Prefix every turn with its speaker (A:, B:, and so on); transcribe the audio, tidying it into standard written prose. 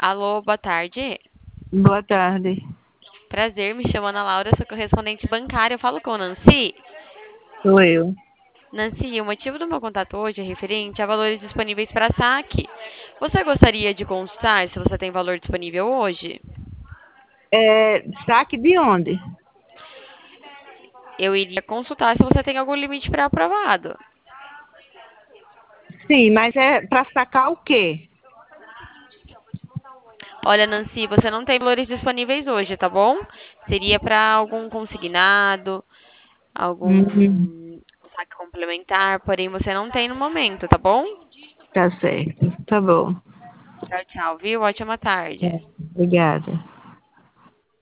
A: Alô, boa tarde.
B: Boa tarde.
A: Prazer, me chamo Ana Laura, sou correspondente bancária. Eu falo com Nancy.
B: Sou eu.
A: Nancy, o motivo do meu contato hoje é referente a valores disponíveis para saque. Você gostaria de consultar se você tem valor disponível hoje?
B: Saque de onde?
A: Eu iria consultar se você tem algum limite pré-aprovado.
B: Sim, mas é para sacar o quê?
A: Olha, Nancy, você não tem valores disponíveis hoje, tá bom? Seria para algum consignado,
B: Hum,
A: algum saque complementar, porém você não tem no momento, tá bom?
B: tá certo. Tá bom.
A: Tchau, tchau, viu? Ótima tarde.
B: Obrigada.